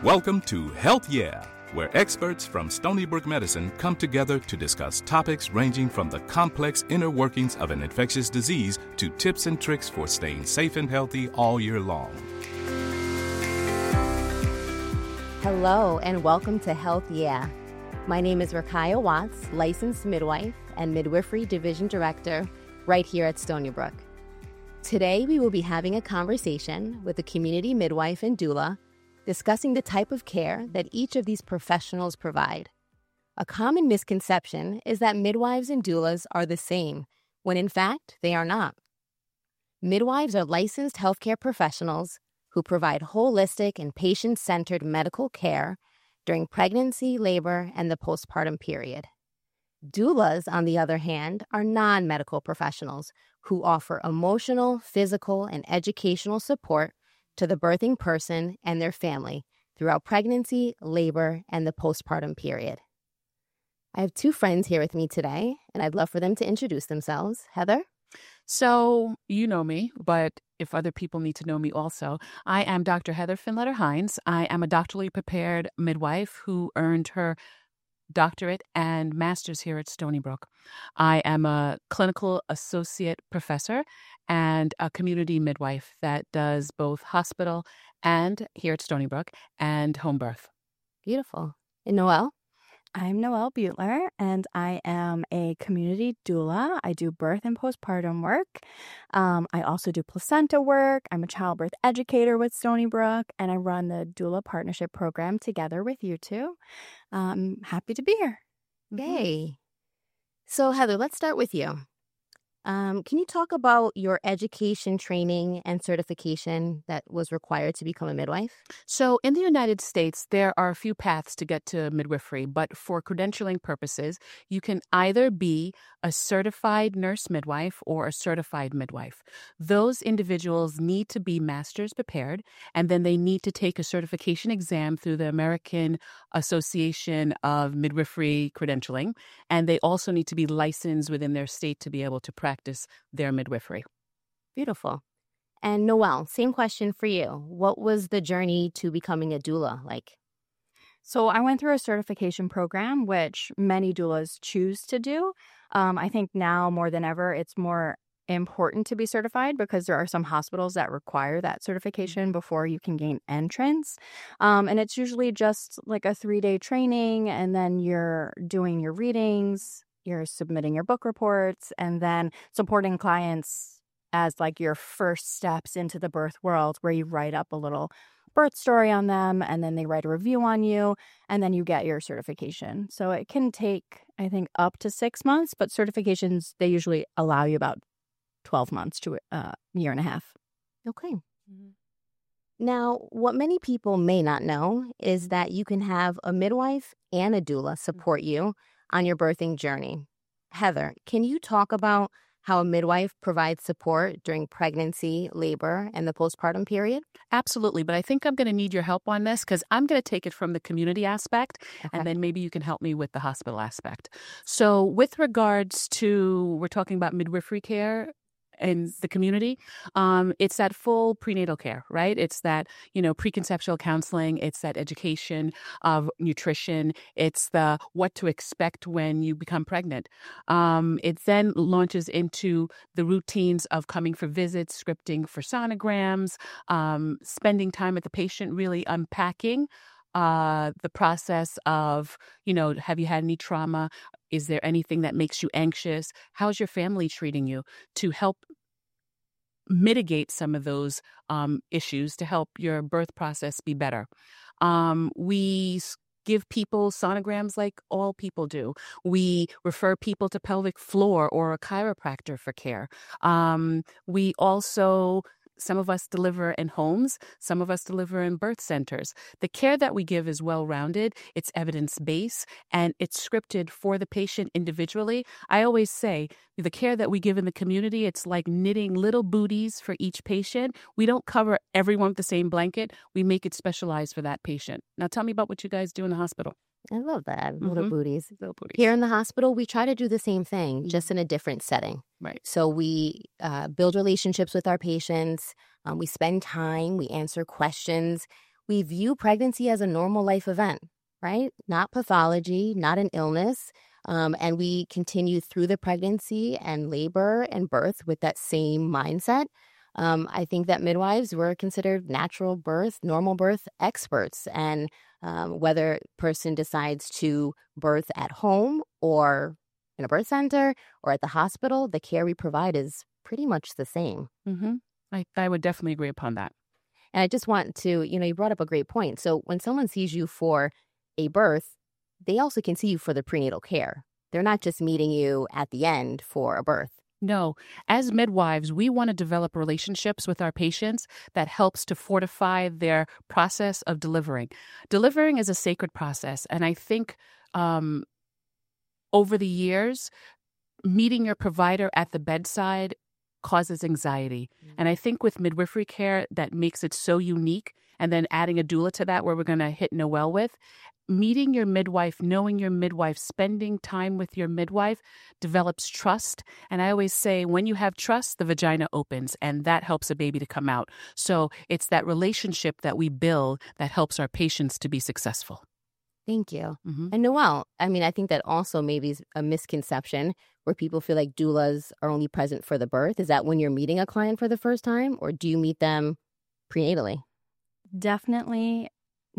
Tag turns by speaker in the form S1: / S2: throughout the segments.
S1: Welcome to Health Yeah, where experts from Stony Brook Medicine come together to discuss topics ranging from the complex inner workings of an infectious disease to tips and tricks for staying safe and healthy all year long.
S2: Hello, and welcome to Health Yeah. My name is Rakaya Watts, licensed midwife and midwifery division director right here at Stony Brook. Today, we will be having a conversation with a community midwife and doula discussing the type of care that each of these professionals provide. A common misconception is that midwives and doulas are the same, when in fact, they are not. Midwives are licensed healthcare professionals who provide holistic and patient-centered medical care during pregnancy, labor, and the postpartum period. Doulas, on the other hand, are non-medical professionals who offer emotional, physical, and educational support to the birthing person and their family throughout pregnancy, labor, and the postpartum period. I have two friends here with me today, and I'd love for them to introduce themselves. Heather?
S3: So, you know me, but if other people need to know me also, I am Dr. Heather Finletter Hines. I am a doctorally prepared midwife who earned her doctorate and master's here at Stony Brook. I am a clinical associate professor and a community midwife that does both hospital and here at Stony Brook and home birth.
S2: Beautiful. And Noelle?
S4: I'm Noelle Butler, and I am a community doula. I do birth and postpartum work. I also do placenta work. I'm a childbirth educator with Stony Brook, and I run the doula partnership program together with you two. I'm happy to be here.
S2: Yay. So, Heather, let's start with you. Can you talk about your education, training, and certification that was required to become a midwife?
S3: So in the United States, there are a few paths to get to midwifery, but for credentialing purposes, you can either be a certified nurse midwife or a certified midwife. Those individuals need to be master's prepared, and then they need to take a certification exam through the American Association of Midwifery Credentialing, and they also need to be licensed within their state to be able to practice their midwifery.
S2: Beautiful. And Noelle, same question for you. What was the journey to becoming a doula like?
S4: So I went through a certification program, which many doulas choose to do. I think now more than ever, it's more important to be certified because there are some hospitals that require that certification before you can gain entrance. And it's usually just like a 3-day training, and then you're doing your readings, you're submitting your book reports, and then supporting clients as like your first steps into the birth world, where you write up a little birth story on them, and then they write a review on you, and then you get your certification. So it can take, I think, up to 6 months, but certifications, they usually allow you about 12 months to a year and a half.
S2: Okay. Mm-hmm. Now, what many people may not know is that you can have a midwife and a doula support you on your birthing journey. Heather, can you talk about how a midwife provides support during pregnancy, labor, and the postpartum period?
S3: Absolutely, but I think I'm going to need your help on this because I'm going to take it from the community aspect, and then maybe you can help me with the hospital aspect. So with regards to, we're talking about midwifery care in the community, it's that full prenatal care, right? It's that, preconceptual counseling. It's that education of nutrition. It's the what to expect when you become pregnant. It then launches into the routines of coming for visits, scripting for sonograms, spending time with the patient, really unpacking the process of, have you had any trauma? Is there anything that makes you anxious? How's your family treating you? To help mitigate some of those issues, to help your birth process be better. We give people sonograms like all people do. We refer people to pelvic floor or a chiropractor for care. We also Some of us deliver in homes. Some of us deliver in birth centers. The care that we give is well-rounded. It's evidence-based, and it's scripted for the patient individually. I always say the care that we give in the community, it's like knitting little booties for each patient. We don't cover everyone with the same blanket. We make it specialized for that patient. Now tell me about what you guys do in the hospital.
S2: I love that. Little booties.
S3: Little booties.
S2: Here in the hospital, we try to do the same thing, just in a different setting.
S3: Right.
S2: So we build relationships with our patients. We spend time. We answer questions. we view pregnancy as a normal life event, right? Not pathology, not an illness. And we continue through the pregnancy and labor and birth with that same mindset. I think that midwives were considered natural birth, normal birth experts. And whether a person decides to birth at home or in a birth center or at the hospital, the care we provide is pretty much the same.
S3: Mm-hmm. I would definitely agree upon that.
S2: And I just want to, you brought up a great point. So when someone sees you for a birth, they also can see you for the prenatal care. They're not just meeting you at the end for a birth.
S3: No. As midwives, we want to develop relationships with our patients that helps to fortify their process of delivering. Delivering is a sacred process. And I think over the years, meeting your provider at the bedside causes anxiety. And I think with midwifery care, that makes it so unique. And then adding a doula to that, where we're going to hit Noelle with, meeting your midwife, knowing your midwife, spending time with your midwife develops trust. And I always say, when you have trust, the vagina opens, and that helps a baby to come out. So it's that relationship that we build that helps our patients to be successful.
S2: Thank you.
S3: Mm-hmm.
S2: And Noelle, I think that also maybe is a misconception where people feel like doulas are only present for the birth. Is that when you're meeting a client for the first time, or do you meet them prenatally?
S4: Definitely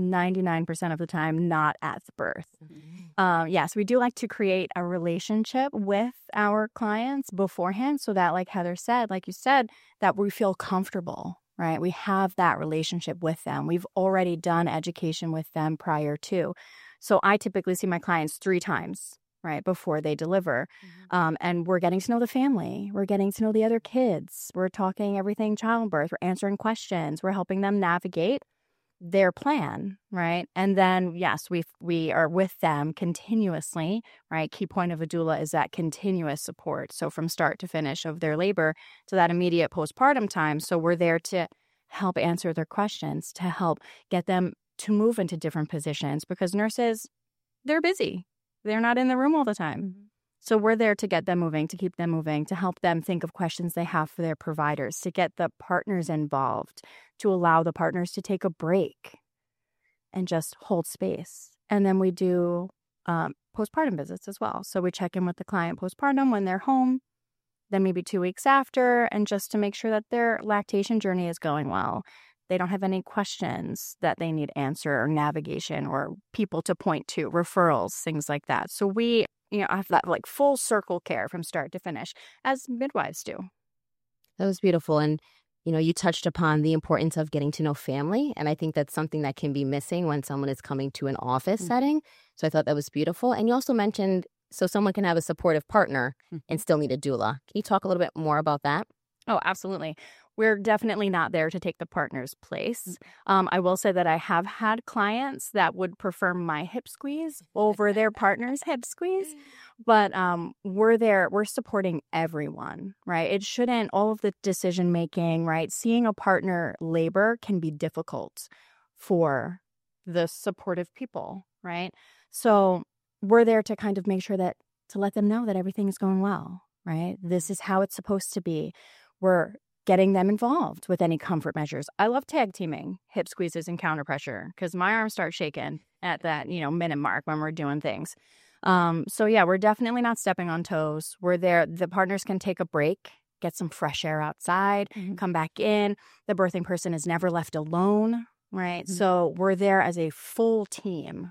S4: 99% of the time, not at the birth. Mm-hmm. Yes, we do like to create a relationship with our clients beforehand so that, like Heather said, like you said, that we feel comfortable, right? We have that relationship with them. We've already done education with them prior to. So I typically see my clients 3 times, right, before they deliver. Mm-hmm. And we're getting to know the family. We're getting to know the other kids. We're talking everything childbirth. We're answering questions. We're helping them navigate their plan, right? And then, yes, we are with them continuously, right? Key point of a doula is that continuous support. So from start to finish of their labor to that immediate postpartum time. So we're there to help answer their questions, to help get them to move into different positions, because nurses, they're busy. They're not in the room all the time. Mm-hmm. So we're there to get them moving, to keep them moving, to help them think of questions they have for their providers, to get the partners involved, to allow the partners to take a break and just hold space. And then we do postpartum visits as well. So we check in with the client postpartum when they're home, then maybe 2 weeks after, and just to make sure that their lactation journey is going well. They don't have any questions that they need answer or navigation or people to point to, referrals, things like that. So we have that like full circle care from start to finish, as midwives do.
S2: That was beautiful. And, you touched upon the importance of getting to know family. And I think that's something that can be missing when someone is coming to an office setting. So I thought that was beautiful. And you also mentioned, so someone can have a supportive partner and still need a doula. Can you talk a little bit more about that?
S4: Oh, absolutely. We're definitely not there to take the partner's place. I will say that I have had clients that would prefer my hip squeeze over their partner's hip squeeze. But we're supporting everyone, right? It shouldn't, all of the decision making, right? Seeing a partner labor can be difficult for the supportive people, right? So we're there to kind of make sure that, to let them know that everything is going well, right? This is how it's supposed to be. We're getting them involved with any comfort measures. I love tag teaming hip squeezes and counter pressure because my arms start shaking at that, minute mark when we're doing things. So yeah, we're definitely not stepping on toes. We're there. The partners can take a break, get some fresh air outside, come back in. The birthing person is never left alone, right? Mm-hmm. So we're there as a full team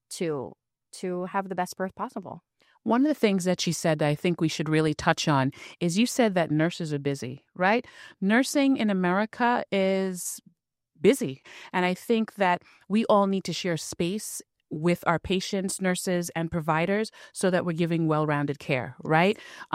S4: to have the best birth possible.
S3: One of the things that she said that I think we should really touch on is you said that nurses are busy, right? Nursing in America is busy. And I think that we all need to share space with our patients, nurses, and providers so that we're giving well-rounded care, right?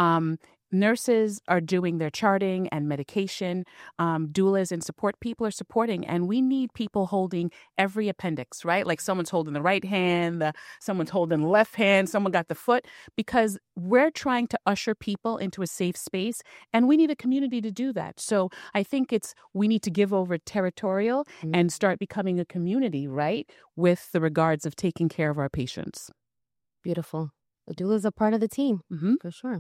S3: Nurses are doing their charting and medication. Doulas and support people are supporting. And we need people holding every appendix, right? Like someone's holding the right hand, someone's holding the left hand, someone got the foot, because we're trying to usher people into a safe space. And we need a community to do that. So I think we need to give over territorial and start becoming a community, right? With the regards of taking care of our patients.
S2: Beautiful. The doulas are part of the team, for sure.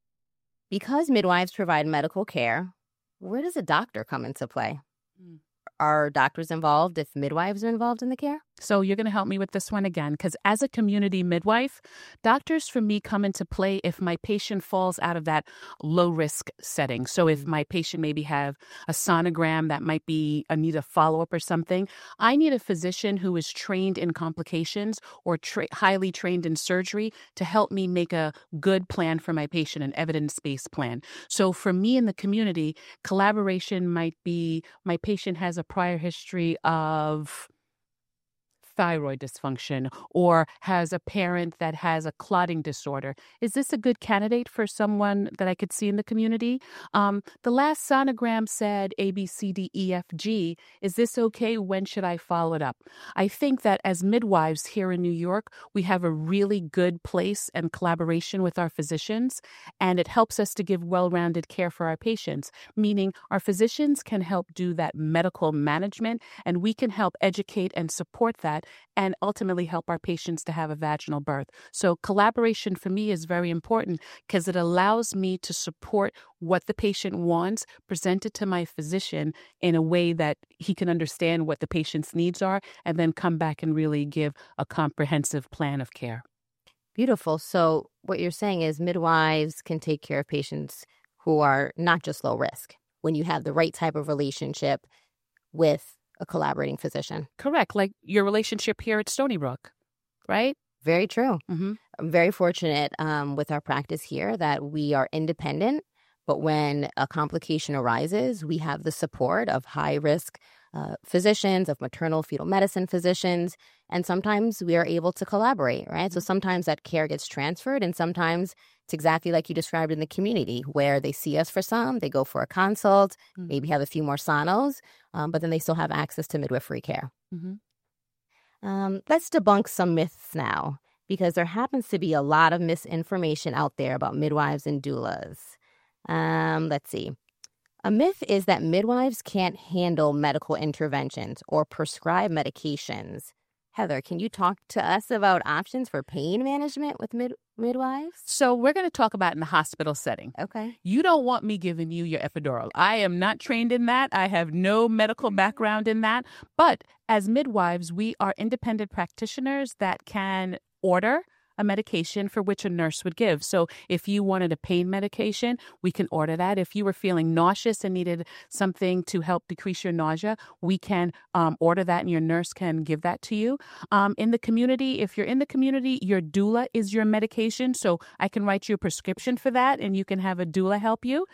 S2: Because midwives provide medical care, where does a doctor come into play? are doctors involved if midwives are involved in the care?
S3: So you're going to help me with this one again, because as a community midwife, doctors for me come into play if my patient falls out of that low risk setting. So if my patient maybe have a sonogram that might be a need a follow-up or something, I need a physician who is trained in complications or highly trained in surgery to help me make a good plan for my patient, an evidence-based plan. So for me in the community, collaboration might be my patient has a prior history of thyroid dysfunction or has a parent that has a clotting disorder. Is this a good candidate for someone that I could see in the community? The last sonogram said A, B, C, D, E, F, G. Is this okay? When should I follow it up? I think that as midwives here in New York, we have a really good place and collaboration with our physicians, and it helps us to give well-rounded care for our patients, meaning our physicians can help do that medical management, and we can help educate and support that and ultimately help our patients to have a vaginal birth. So collaboration for me is very important because it allows me to support what the patient wants, present it to my physician in a way that he can understand what the patient's needs are, and then come back and really give a comprehensive plan of care.
S2: Beautiful. So what you're saying is midwives can take care of patients who are not just low risk when you have the right type of relationship with a collaborating physician.
S3: Correct. Like your relationship here at Stony Brook, right?
S2: Very true.
S3: Mm-hmm.
S2: I'm very fortunate with our practice here that we are independent, but when a complication arises, we have the support of high-risk physicians, of maternal fetal medicine physicians, and sometimes we are able to collaborate, right? So sometimes that care gets transferred, and sometimes it's exactly like you described in the community, where they see us for some, they go for a consult, maybe have a few more sonos, but then they still have access to midwifery care.
S3: Mm-hmm.
S2: Let's debunk some myths now, because there happens to be a lot of misinformation out there about midwives and doulas. Let's see. A myth is that midwives can't handle medical interventions or prescribe medications. Heather, can you talk to us about options for pain management with midwives?
S3: So we're going to talk about in the hospital setting.
S2: Okay.
S3: You don't want me giving you your epidural. I am not trained in that. I have no medical background in that. But as midwives, we are independent practitioners that can order a medication for which a nurse would give. So if you wanted a pain medication, we can order that. If you were feeling nauseous and needed something to help decrease your nausea, we can order that and your nurse can give that to you. In the community, if you're in the community, your doula is your medication. So I can write you a prescription for that and you can have a doula help you.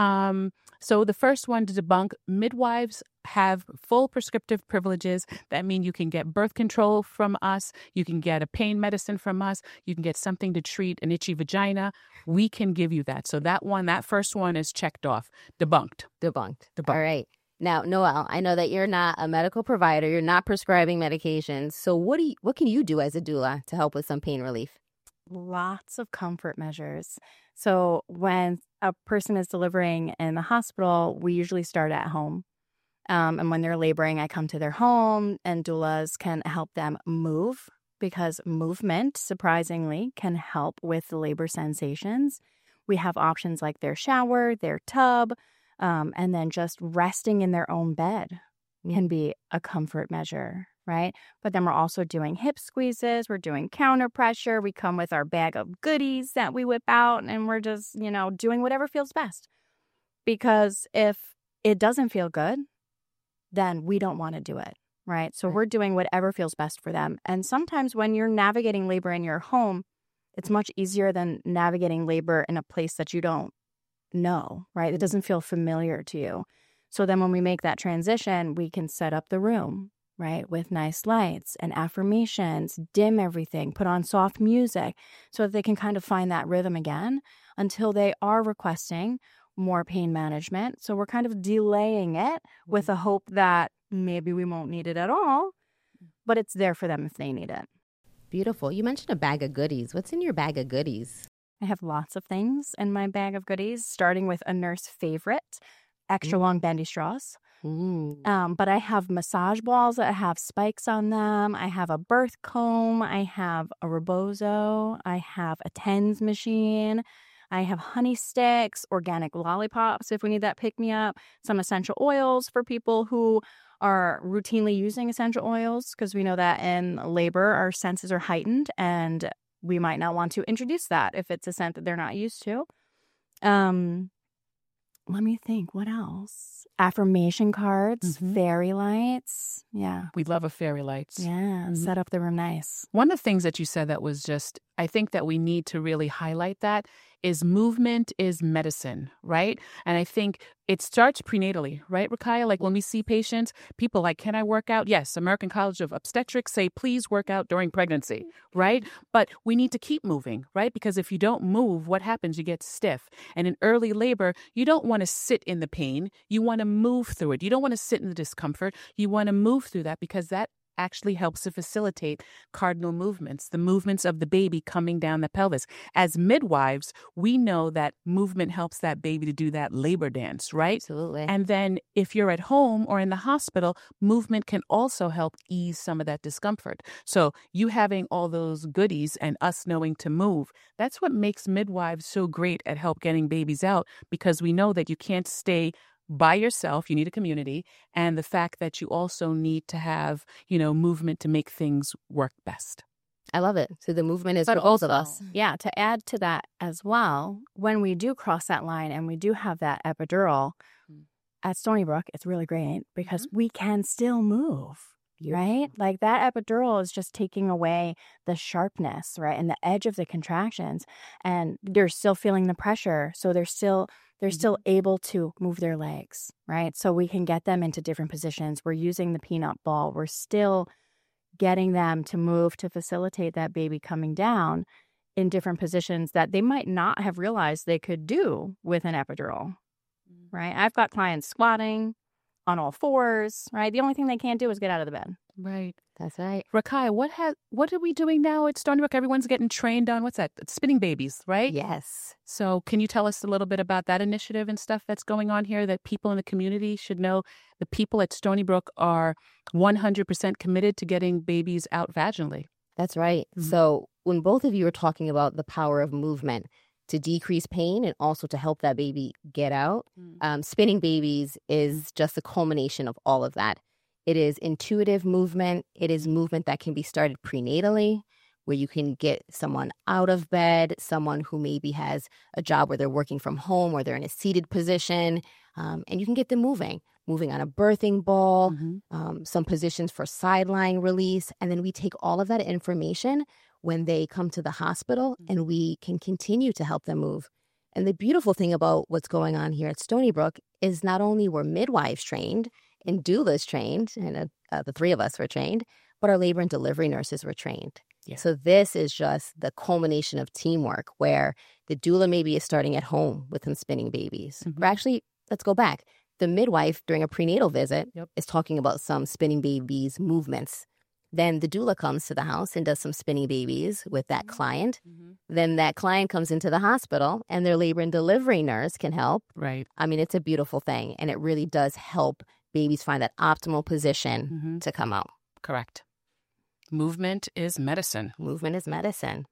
S3: So the first one to debunk, midwives have full prescriptive privileges. That means you can get birth control from us. You can get a pain medicine from us. You can get something to treat an itchy vagina. We can give you that. So that first one is checked off. Debunked.
S2: All right. Now, Noelle, I know that you're not a medical provider. You're not prescribing medications. So what can you do as a doula to help with some pain relief?
S4: Lots of comfort measures. So when a person is delivering in the hospital, we usually start at home. And when they're laboring, I come to their home, and doulas can help them move, because movement, surprisingly, can help with the labor sensations. We have options like their shower, their tub, and then just resting in their own bed can be a comfort measure, right? But then we're also doing hip squeezes. We're doing counter pressure. We come with our bag of goodies that we whip out, and we're just, doing whatever feels best. Because if it doesn't feel good, then we don't want to do it, right? So we're doing whatever feels best for them. And sometimes when you're navigating labor in your home, it's much easier than navigating labor in a place that you don't know, right? It doesn't feel familiar to you. So then when we make that transition, we can set up the room, right, with nice lights and affirmations, dim everything, put on soft music so that they can kind of find that rhythm again until they are requesting more pain management. So we're kind of delaying it with a hope that maybe we won't need it at all, but it's there for them if they need it.
S2: Beautiful. You mentioned a bag of goodies. What's in your bag of goodies?
S4: I have lots of things in my bag of goodies, starting with a nurse favorite, extra long bendy straws. But I have massage balls that have spikes on them. I have a birth comb. I have a rebozo. I have a TENS machine. I have honey sticks, organic lollipops if we need that pick-me-up, some essential oils for people who are routinely using essential oils, because we know that in labor our senses are heightened and we might not want to introduce that if it's a scent that they're not used to. Let me think. What else? Affirmation cards, fairy lights. Yeah.
S3: We love a fairy lights.
S4: Yeah. Set up the room nice.
S3: One of the things that you said that was just, I think that we need to really highlight that is movement is medicine, right? And I think it starts prenatally, right, Rakaya? Like when we see patients, people like, can I work out? Yes, American College of Obstetrics say, please work out during pregnancy, right? But we need to keep moving, right? Because if you don't move, what happens? You get stiff. And in early labor, you don't want to sit in the pain. You want to move through it. You don't want to sit in the discomfort. You want to move through that because that actually helps to facilitate cardinal movements, the movements of the baby coming down the pelvis. As midwives, we know that movement helps that baby to do that labor dance, right?
S2: Absolutely.
S3: And then if you're at home or in the hospital, movement can also help ease some of that discomfort. So you having all those goodies and us knowing to move, that's what makes midwives so great at help getting babies out, because we know that you can't stay by yourself. You need a community, and the fact that you also need to have, movement to make things work best.
S2: I love it. So the movement is for both of us.
S4: Yeah, to add to that as well, when we do cross that line and we do have that epidural at Stony Brook, it's really great because we can still move, right? Like that epidural is just taking away the sharpness, right? And the edge of the contractions, and they're still feeling the pressure. So they're still able to move their legs, right? So we can get them into different positions. We're using the peanut ball. We're still getting them to move to facilitate that baby coming down in different positions that they might not have realized they could do with an epidural, right? I've got clients squatting on all fours, right? The only thing they can't do is get out of the bed.
S3: Right.
S2: That's right.
S3: Rakaya, what are we doing now at Stony Brook? Everyone's getting trained on, what's that? Spinning babies, right?
S2: Yes.
S3: So can you tell us a little bit about that initiative and stuff that's going on here that people in the community should know? The people at Stony Brook are 100% committed to getting babies out vaginally.
S2: That's right. So when both of you are talking about the power of movement to decrease pain and also to help that baby get out, spinning babies is just the culmination of all of that. It is intuitive movement. It is movement that can be started prenatally, where you can get someone out of bed, someone who maybe has a job where they're working from home or they're in a seated position, and you can get them moving on a birthing ball, some positions for sideline release. And then we take all of that information when they come to the hospital and we can continue to help them move. And the beautiful thing about what's going on here at Stony Brook is not only were midwives trained and doulas trained, and the three of us were trained, but our labor and delivery nurses were trained. Yeah. So this is just the culmination of teamwork where the doula maybe is starting at home with them spinning babies. Or actually, let's go back. The midwife during a prenatal visit is talking about some spinning babies movements. Then the doula comes to the house and does some spinning babies with that client. Then that client comes into the hospital and their labor and delivery nurse can help.
S3: Right.
S2: I mean, it's a beautiful thing. And it really does help babies find that optimal position to come out.
S3: Correct. Movement is medicine.
S2: Movement is medicine.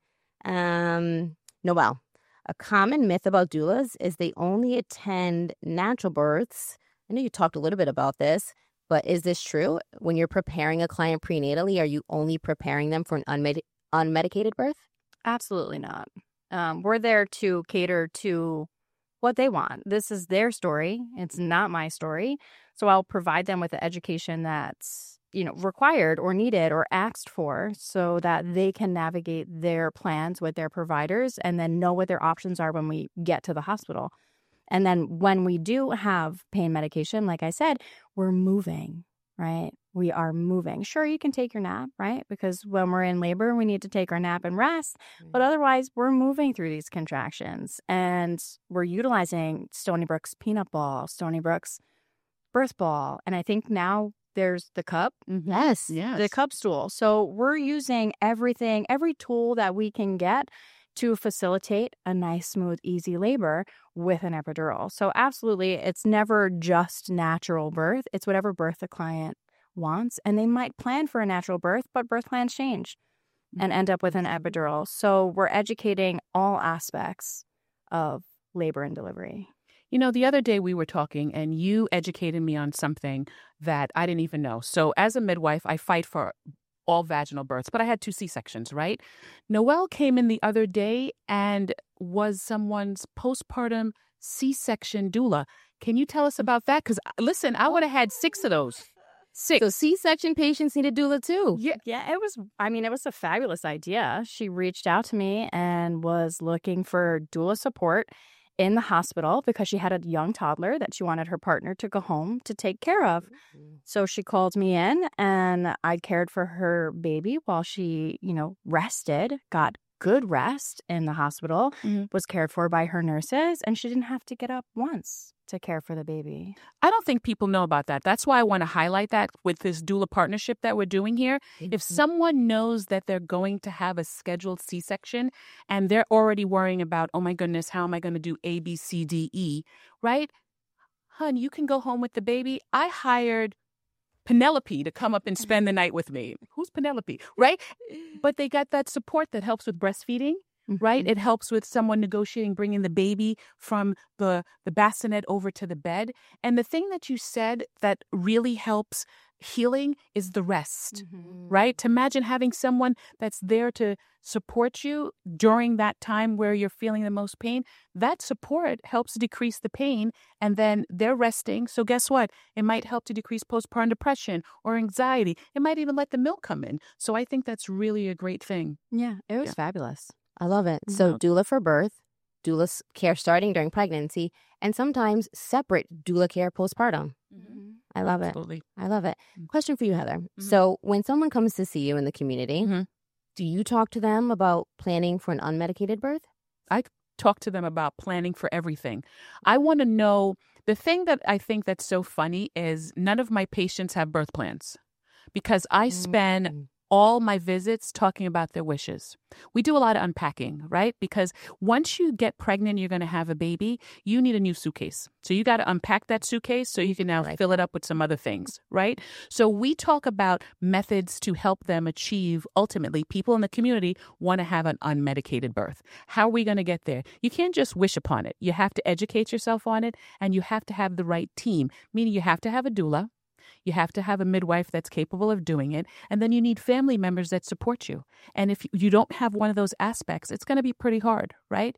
S2: Noelle, a common myth about doulas is they only attend natural births. I know you talked a little bit about this, but is this true? When you're preparing a client prenatally, are you only preparing them for an unmedicated birth?
S4: Absolutely not. We're there to cater to what they want. This is their story. It's not my story. So I'll provide them with the education that's, required or needed or asked for so that they can navigate their plans with their providers and then know what their options are when we get to the hospital. And then when we do have pain medication, like I said, we're moving, right? We are moving. Sure, you can take your nap, right? Because when we're in labor, we need to take our nap and rest. But otherwise, we're moving through these contractions and we're utilizing Stony Brook's peanut ball, Stony Brook's birth ball. And I think now there's the cup.
S2: Yes.
S4: The cup stool. So we're using everything, every tool that we can get to facilitate a nice, smooth, easy labor with an epidural. So absolutely, it's never just natural birth. It's whatever birth the client wants. And they might plan for a natural birth, but birth plans change and end up with an epidural. So we're educating all aspects of labor and delivery.
S3: You know, the other day we were talking and you educated me on something that I didn't even know. So as a midwife, I fight for all vaginal births, but I had 2 C-sections, right? Noelle came in the other day and was someone's postpartum C-section doula. Can you tell us about that? Because listen, I would have had 6 of those. 6.
S2: So C-section patients need a doula too.
S4: Yeah, it was a fabulous idea. She reached out to me and was looking for doula support in the hospital because she had a young toddler that she wanted her partner to go home to take care of. So she called me in and I cared for her baby while she, rested, got good rest in the hospital, was cared for by her nurses, and she didn't have to get up once to care for the baby.
S3: I don't think people know about that. That's why I want to highlight that with this doula partnership that we're doing here. If someone knows that they're going to have a scheduled C-section and they're already worrying about, oh my goodness, how am I going to do A, B, C, D, E, right? Hun, you can go home with the baby. I hired Penelope to come up and spend the night with me. Who's Penelope, right? But they got that support that helps with breastfeeding. Right? It helps with someone negotiating, bringing the baby from the bassinet over to the bed. And the thing that you said that really helps healing is the rest, right? To imagine having someone that's there to support you during that time where you're feeling the most pain. That support helps decrease the pain, and then they're resting. So guess what? It might help to decrease postpartum depression or anxiety. It might even let the milk come in. So I think that's really a great thing.
S4: Yeah, it was fabulous.
S2: I love it. So doula for birth, doula care starting during pregnancy, and sometimes separate doula care postpartum. I love it.
S3: Absolutely.
S2: I love it. Question for you, Heather. So when someone comes to see you in the community, do you talk to them about planning for an unmedicated birth?
S3: I talk to them about planning for everything. I want to know, the thing that I think that's so funny is none of my patients have birth plans because I spend all my visits talking about their wishes. We do a lot of unpacking, right? Because once you get pregnant, you're going to have a baby, you need a new suitcase. So you got to unpack that suitcase so you can now fill it up with some other things, right? So we talk about methods to help them achieve, ultimately, people in the community want to have an unmedicated birth. How are we going to get there? You can't just wish upon it. You have to educate yourself on it, and you have to have the right team, meaning you have to have a doula. You have to have a midwife that's capable of doing it. And then you need family members that support you. And if you don't have one of those aspects, it's going to be pretty hard, right?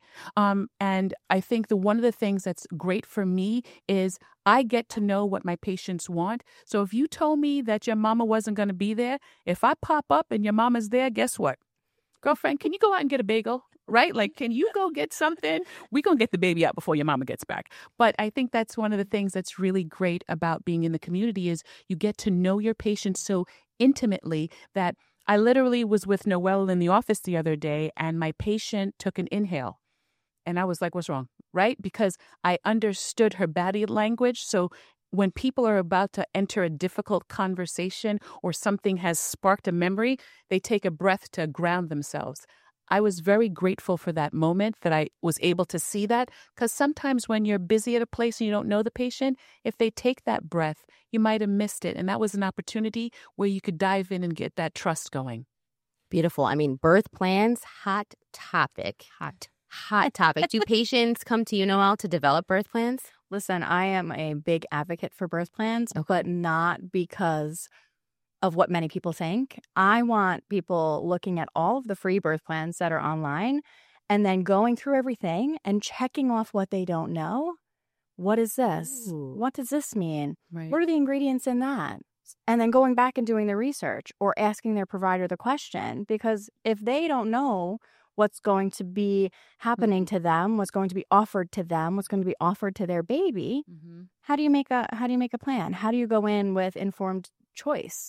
S3: And I think one of the things that's great for me is I get to know what my patients want. So if you told me that your mama wasn't going to be there, if I pop up and your mama's there, guess what? Girlfriend, can you go out and get a bagel? Right? Like, can you go get something? We're going to get the baby out before your mama gets back. But I think that's one of the things that's really great about being in the community is you get to know your patients so intimately that I literally was with Noelle in the office the other day and my patient took an inhale. And I was like, what's wrong? Right? Because I understood her body language. So when people are about to enter a difficult conversation or something has sparked a memory, they take a breath to ground themselves. I was very grateful for that moment that I was able to see that because sometimes when you're busy at a place and you don't know the patient, if they take that breath, you might have missed it. And that was an opportunity where you could dive in and get that trust going.
S2: Beautiful. I mean, birth plans, hot topic. Hot topic. Do patients come to you, Noelle, to develop birth plans?
S4: Listen, I am a big advocate for birth plans, but not because of what many people think. I want people looking at all of the free birth plans that are online and then going through everything and checking off what they don't know. What is this?
S2: Ooh.
S4: What does this mean?
S3: Right.
S4: What are the ingredients in that? And then going back and doing the research or asking their provider the question, because if they don't know what's going to be happening to them, what's going to be offered to them, what's going to be offered to their baby, how do you make a plan? How do you go in with informed choice?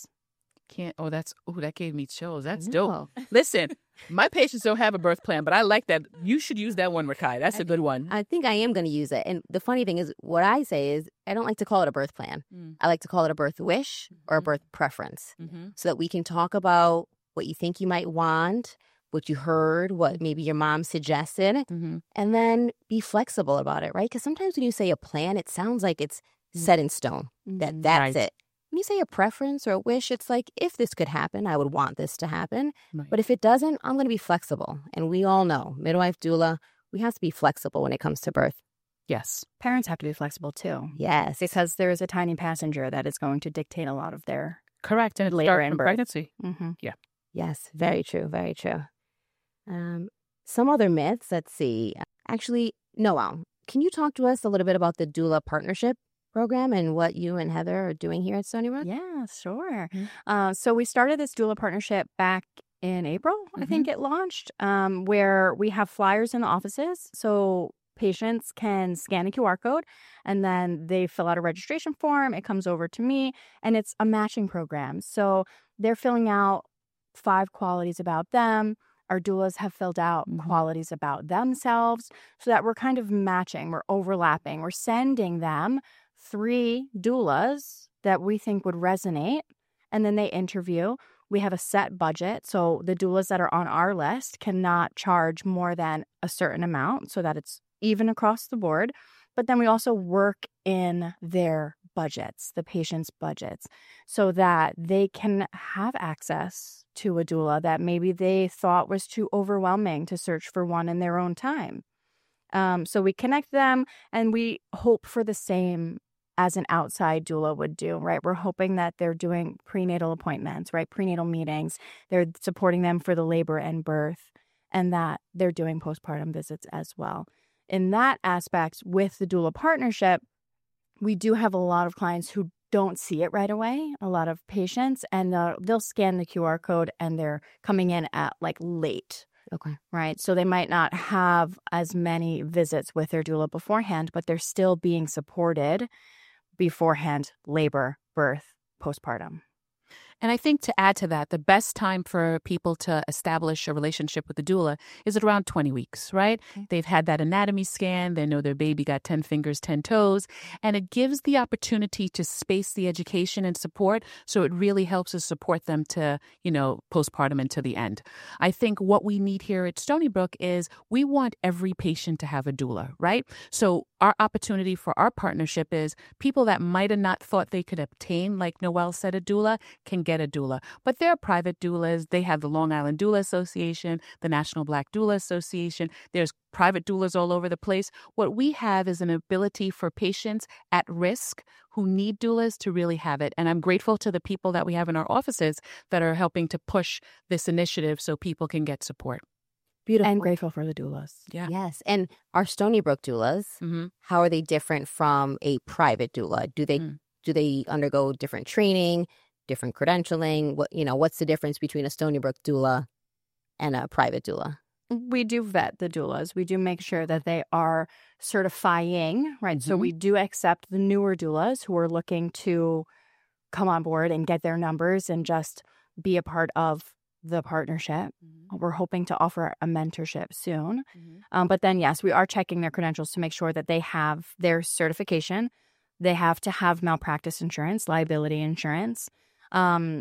S3: That gave me chills. That's dope. Listen, my patients don't have a birth plan, but I like that. You should use that one, Rakai. That's a good one.
S2: I think I am going to use it. And the funny thing is, what I say is, I don't like to call it a birth plan. I like to call it a birth wish or a birth preference so that we can talk about what you think you might want, what you heard, what maybe your mom suggested, and then be flexible about it, right? Because sometimes when you say a plan, it sounds like it's set in stone, that's it. When you say a preference or a wish, it's like, if this could happen, I would want this to happen. Right. But if it doesn't, I'm going to be flexible. And we all know, midwife, doula, we have to be flexible when it comes to birth.
S3: Yes.
S4: Parents have to be flexible too.
S2: Yes.
S4: Because there is a tiny passenger that is going to dictate a lot of their
S3: Correct. And it's
S4: labor
S3: start
S4: and
S3: from
S4: birth.
S3: pregnancy.
S4: Mm-hmm.
S3: Yeah.
S2: Yes, very true, very true. Some other myths, let's see. Actually, Noelle, can you talk to us a little bit about the doula partnership program and what you and Heather are doing here at Stony Brook?
S4: Yeah, sure. So we started this doula partnership back in April, I think it launched, where we have flyers in the offices. So patients can scan a QR code and then they fill out a registration form. It comes over to me and it's a matching program. So they're filling out 5 qualities about them. Our doulas have filled out qualities about themselves so that we're kind of matching, we're overlapping, we're sending them 3 doulas that we think would resonate, and then they interview. We have a set budget, so the doulas that are on our list cannot charge more than a certain amount so that it's even across the board. But then we also work in their budgets, the patient's budgets, so that they can have access to a doula that maybe they thought was too overwhelming to search for one in their own time. So we connect them and we hope for the same as an outside doula would do, right? We're hoping that they're doing prenatal appointments, right? Prenatal meetings. They're supporting them for the labor and birth, and that they're doing postpartum visits as well. In that aspect, with the doula partnership, we do have a lot of clients who don't see it right away, a lot of patients, and they'll scan the QR code and they're coming in at like late.
S2: Okay.
S4: Right. So they might not have as many visits with their doula beforehand, but they're still being supported beforehand, labor, birth, postpartum.
S3: And I think to add to that, the best time for people to establish a relationship with the doula is at around 20 weeks, right? Okay. They've had that anatomy scan. They know their baby got 10 fingers, 10 toes. And it gives the opportunity to space the education and support. So it really helps us support them to, postpartum and to the end. I think what we need here at Stony Brook is we want every patient to have a doula, right? So our opportunity for our partnership is people that might have not thought they could obtain, like Noelle said, a doula, can get a doula. But there are private doulas. They have the Long Island Doula Association, the National Black Doula Association. There's private doulas all over the place. What we have is an ability for patients at risk who need doulas to really have it. And I'm grateful to the people that we have in our offices that are helping to push this initiative so people can get support.
S2: Beautiful.
S4: And grateful for the doulas.
S3: Yeah.
S2: Yes. And our Stony Brook doulas, how are they different from a private doula? Do they undergo different training, different credentialing? What's the difference between a Stony Brook doula and a private doula?
S4: We do vet the doulas. We do make sure that they are certifying, right? So we do accept the newer doulas who are looking to come on board and get their numbers and just be a part of the partnership. We're hoping to offer a mentorship soon. But then, yes, we are checking their credentials to make sure that they have their certification. They have to have malpractice insurance, liability insurance. And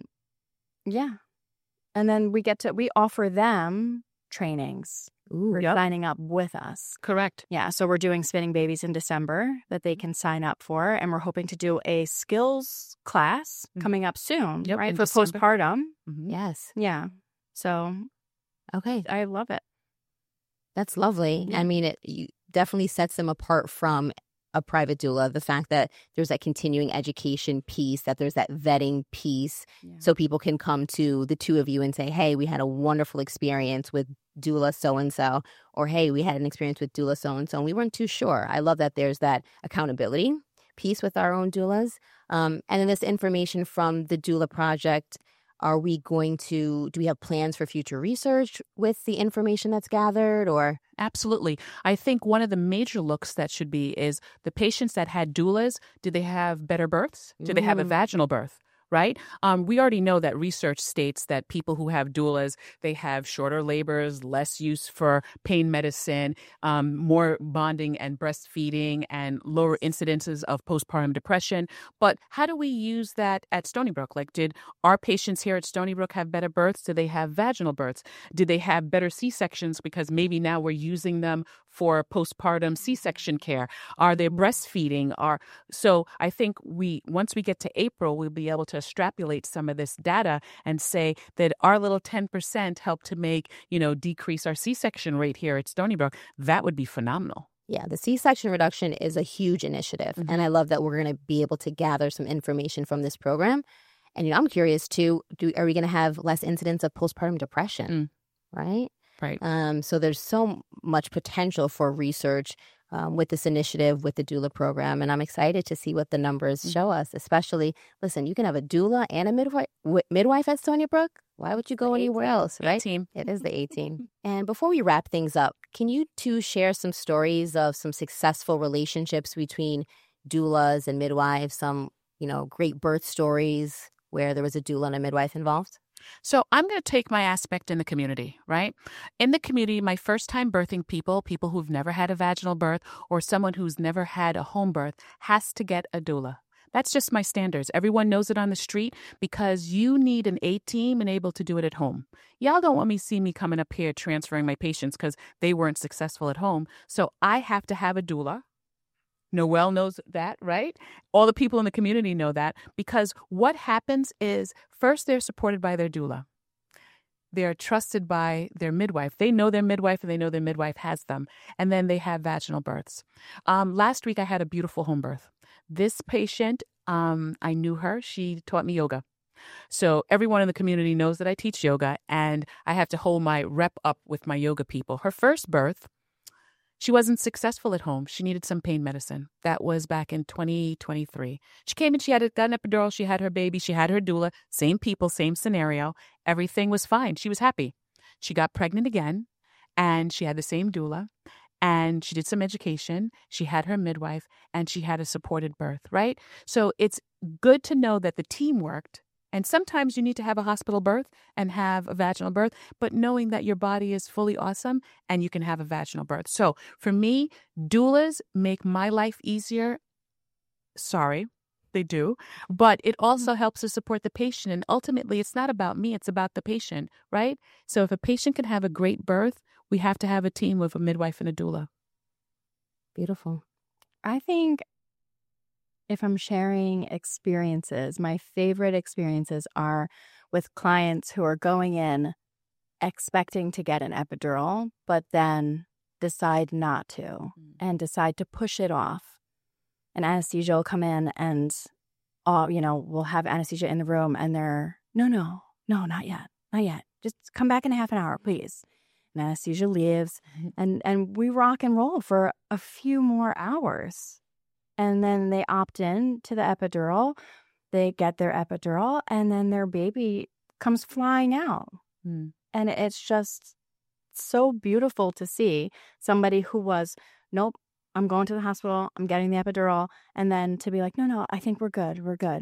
S4: then we offer them trainings for signing up with us.
S3: Correct.
S4: Yeah. So we're doing Spinning Babies in December that they can sign up for. And we're hoping to do a skills class coming up soon, right? For December. Postpartum.
S2: Yes.
S4: Yeah. So,
S2: okay.
S4: I love it.
S2: That's lovely.
S4: Yeah.
S2: I mean, it definitely sets them apart from a private doula, the fact that there's that continuing education piece, that there's that vetting piece, so people can come to the two of you and say, hey, we had a wonderful experience with doula so-and-so, or hey, we had an experience with doula so-and-so, and we weren't too sure. I love that there's that accountability piece with our own doulas. And then this information from the Doula Project, do we have plans for future research with the information that's gathered, or?
S3: Absolutely. I think one of the major looks that should be is the patients that had doulas, did they have better births? Did they have a vaginal birth? Right? We already know that research states that people who have doulas, they have shorter labors, less use for pain medicine, more bonding and breastfeeding, and lower incidences of postpartum depression. But how do we use that at Stony Brook? Like, did our patients here at Stony Brook have better births? Did they have vaginal births? Did they have better C-sections? Because maybe now we're using them for postpartum C-section care? Are they breastfeeding? So I think once we get to April, we'll be able to extrapolate some of this data and say that our little 10% helped to make, decrease our C-section rate here at Stony Brook. That would be phenomenal.
S2: Yeah, the C-section reduction is a huge initiative. And I love that we're going to be able to gather some information from this program. And I'm curious too, are we going to have less incidents of postpartum depression, right?
S3: Right.
S2: So there's so much potential for research with this initiative, with the doula program. And I'm excited to see what the numbers show us, especially, listen, you can have a doula and a midwife at Stony Brook. Why would you go anywhere else, right?
S3: 18.
S2: It is the 18. And before we wrap things up, can you two share some stories of some successful relationships between doulas and midwives, some, great birth stories where there was a doula and a midwife involved?
S3: So I'm going to take my aspect in the community, right? In the community, my first time birthing people who've never had a vaginal birth or someone who's never had a home birth has to get a doula. That's just my standards. Everyone knows it on the street because you need an A-team and able to do it at home. Y'all don't want me to see me coming up here transferring my patients because they weren't successful at home. So I have to have a doula. Noelle knows that, right? All the people in the community know that because what happens is first they're supported by their doula. They're trusted by their midwife. They know their midwife and they know their midwife has them. And then they have vaginal births. Last week I had a beautiful home birth. This patient, I knew her. She taught me yoga. So everyone in the community knows that I teach yoga and I have to hold my rep up with my yoga people. Her first birth, she wasn't successful at home. She needed some pain medicine. That was back in 2023. She came in, she got an epidural, she had her baby, she had her doula, same people, same scenario. Everything was fine. She was happy. She got pregnant again and she had the same doula. And she did some education, she had her midwife, and she had a supported birth, right? So it's good to know that the team worked. And sometimes you need to have a hospital birth and have a vaginal birth, but knowing that your body is fully awesome and you can have a vaginal birth. So for me, doulas make my life easier. Sorry, they do. But it also helps to support the patient. And ultimately, it's not about me, it's about the patient, right? So if a patient can have a great birth, we have to have a team with a midwife and a doula.
S2: Beautiful.
S4: I think if I'm sharing experiences, my favorite experiences are with clients who are going in expecting to get an epidural, but then decide not to and decide to push it off. And anesthesia will come in and, we'll have anesthesia in the room and they're, no, not yet. Just come back in a half an hour, please. And anesthesia leaves and we rock and roll for a few more hours. And then they opt in to the epidural. They get their epidural and then their baby comes flying out. And it's just so beautiful to see somebody who was, nope, I'm going to the hospital, I'm getting the epidural. And then to be like, no, I think we're good.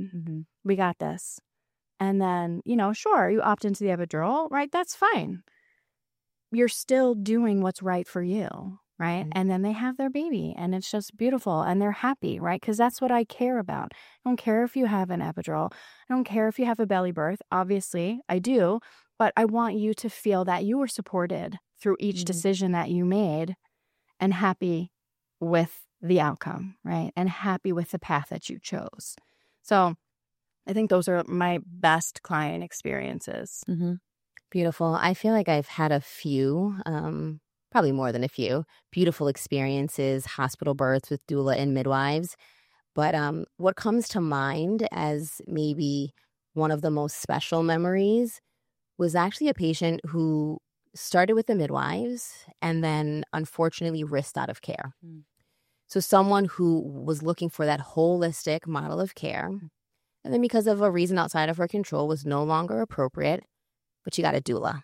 S4: We got this. And then, sure, you opt into the epidural, right? That's fine. You're still doing what's right for you, right? And then they have their baby and it's just beautiful and they're happy, right? Because that's what I care about. I don't care if you have an epidural. I don't care if you have a belly birth. Obviously, I do. But I want you to feel that you were supported through each decision that you made and happy with the outcome, right? And happy with the path that you chose. So I think those are my best client experiences.
S2: Beautiful. I feel like I've had a few, probably more than a few, beautiful experiences, hospital births with doula and midwives. But what comes to mind as maybe one of the most special memories was actually a patient who started with the midwives and then unfortunately risked out of care. So someone who was looking for that holistic model of care, and then because of a reason outside of her control was no longer appropriate, but she got a doula.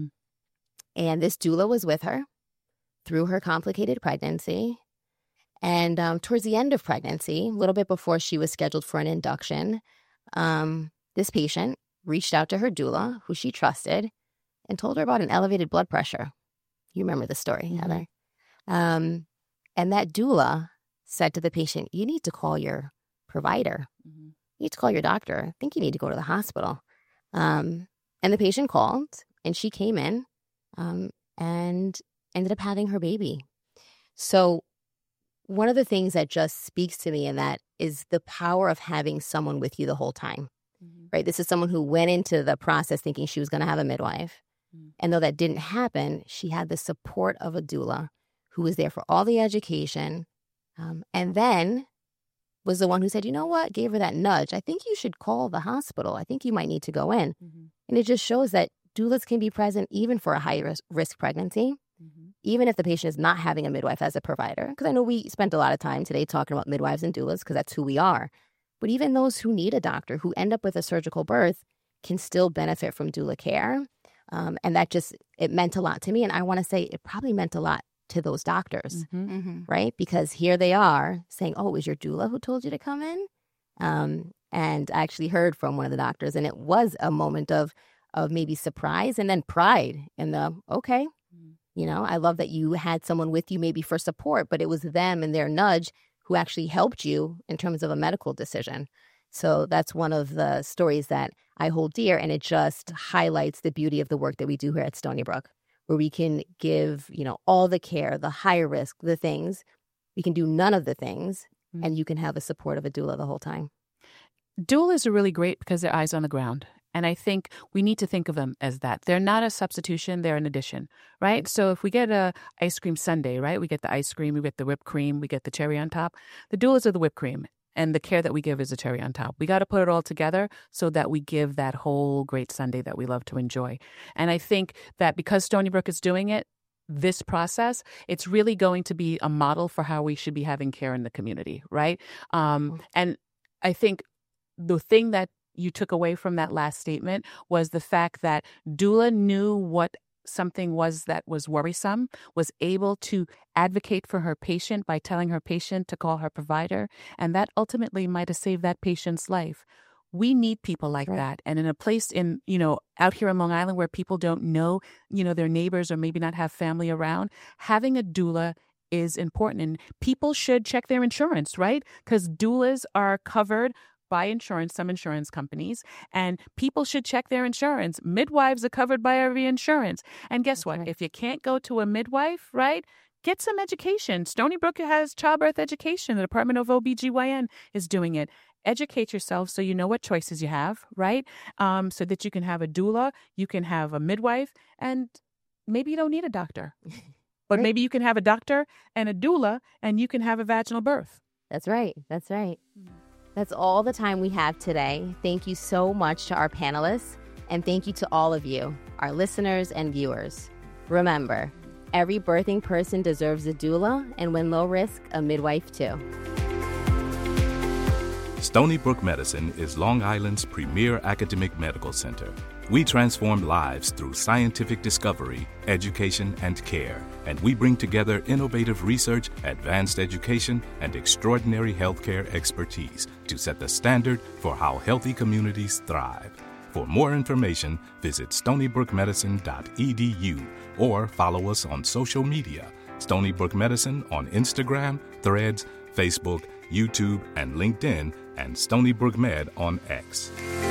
S2: And this doula was with her through her complicated pregnancy. And towards the end of pregnancy, a little bit before she was scheduled for an induction, this patient reached out to her doula, who she trusted, and told her about an elevated blood pressure. You remember the story, Heather. And that doula said to the patient, you need to call your provider. You need to call your doctor. I think you need to go to the hospital. And the patient called, and she came in and ended up having her baby. So one of the things that just speaks to me in that is the power of having someone with you the whole time, right? This is someone who went into the process thinking she was going to have a midwife. And though that didn't happen, she had the support of a doula who was there for all the education, and then was the one who said, you know what, gave her that nudge. I think you should call the hospital. I think you might need to go in. And it just shows that doulas can be present even for a high-risk pregnancy, even if the patient is not having a midwife as a provider. Because I know we spent a lot of time today talking about midwives and doulas because that's who we are. But even those who need a doctor, who end up with a surgical birth, can still benefit from doula care. And that just, it meant a lot to me. And I want to say it probably meant a lot to those doctors, right? Because here they are saying, oh, it was your doula who told you to come in? And I actually heard from one of the doctors, and it was a moment of maybe surprise and then pride in the, okay, you know, I love that you had someone with you maybe for support, but it was them and their nudge who actually helped you in terms of a medical decision. So that's one of the stories that I hold dear, and it just highlights the beauty of the work that we do here at Stony Brook, where we can give, you know, all the care, the high risk, the things. We can do none of the things, and you can have the support of a doula the whole time.
S3: Doulas are really great because they're eyes on the ground. And I think we need to think of them as that. They're not a substitution, they're an addition, right? So if we get a ice cream sundae, right? We get the ice cream, we get the whipped cream, we get the cherry on top. The doulas are the whipped cream. And the care that we give is a cherry on top. We got to put it all together so that we give that whole great sundae that we love to enjoy. And I think that because Stony Brook is doing it, this process, it's really going to be a model for how we should be having care in the community, right? And I think the thing that you took away from that last statement was the fact that doula knew what something was that was worrisome, was able to advocate for her patient by telling her patient to call her provider, and that ultimately might have saved that patient's life. We need people like that. And in a place in, you know, out here on Long Island where people don't know, you know, their neighbors or maybe not have family around, having a doula is important. And people should check their insurance, right? Because doulas are covered by insurance, some insurance companies, and people should check their insurance. Midwives are covered by every insurance. And guess what? If you can't go to a midwife, right, get some education. Stony Brook has childbirth education. The Department of OBGYN is doing it. Educate yourself so you know what choices you have, right? So that you can have a doula, you can have a midwife, and maybe you don't need a doctor. But maybe you can have a doctor and a doula, and you can have a vaginal birth.
S2: That's right. That's right. That's all the time we have today. Thank you so much to our panelists, and thank you to all of you, our listeners and viewers. Remember, every birthing person deserves a doula, and when low risk, a midwife too.
S1: Stony Brook Medicine is Long Island's premier academic medical center. We transform lives through scientific discovery, education, and care, and we bring together innovative research, advanced education, and extraordinary healthcare expertise to set the standard for how healthy communities thrive. For more information, visit stonybrookmedicine.edu or follow us on social media. Stony Brook Medicine on Instagram, Threads, Facebook, YouTube, and LinkedIn, and Stony Brook Med on X.